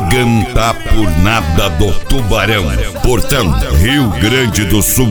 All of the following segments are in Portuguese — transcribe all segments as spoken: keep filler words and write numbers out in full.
Logan tá por nada do Tubarão, portanto, Rio Grande do Sul.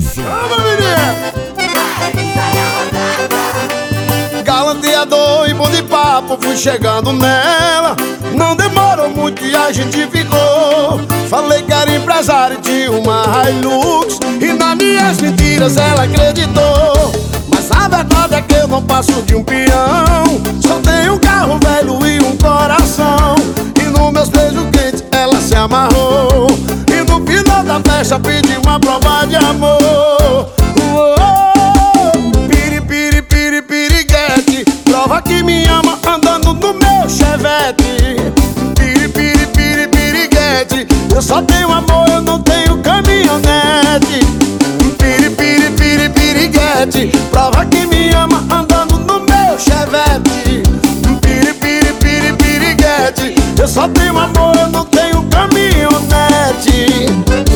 Galanteador e bom de papo, fui chegando nela. Não demorou muito e a gente ficou. Falei que era empresário de uma Hilux, e nas minhas mentiras ela acreditou. Mas a verdade é que eu não passo de um peão. Só tenho um carro velho e um coração. E nos meus beijos quentes ela se amarrou. E no final da festa pediu uma prova de amor. Piri, piri, piri, piriguete, prova que me ama andando no meu Chevette. Piri, piri, piri, piriguete, eu só tenho amor, eu não tenho caminhonete. Piri, piri, piri, piriguete, prova que me ama andando no meu Chevette. Piri, piri, piri, piriguete, eu só tenho amor, eu não tenho caminhonete.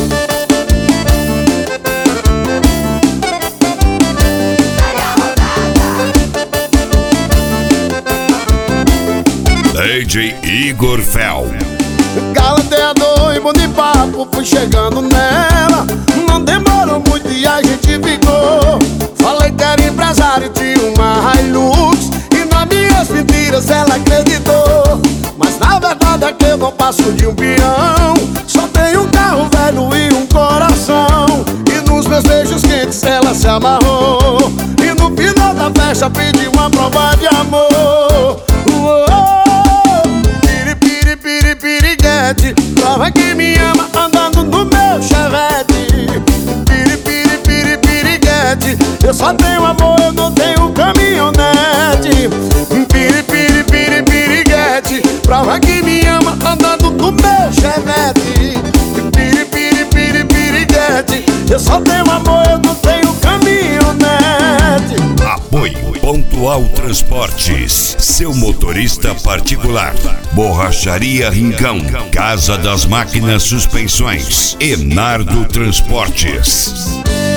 D J Igor Fel. Galanteador e bom de papo, fui chegando nela. Não demorou muito e a gente ficou. Falei que era empresário de uma Hilux, e nas minhas mentiras ela acreditou. Mas na verdade é que eu não passo de um peão. Só tenho um carro velho e um coração. E nos meus beijos quentes ela se amarrou. E no final da festa pediu uma prova de amor. Prova que me ama andando no meu Chevette. Piri, piri, piri, piriguete, eu só tenho amor, eu não tenho caminhonete. Piri, piri, piri, piriguete, prova que me ama andando no meu Chevette. Piri, piri, piri, piriguete, eu só tenho amor, eu não tenho caminhonete. Apoio Pontual Transportes, seu motorista particular. Borracharia Rincão, Casa das Máquinas Suspensões, Enardo Transportes.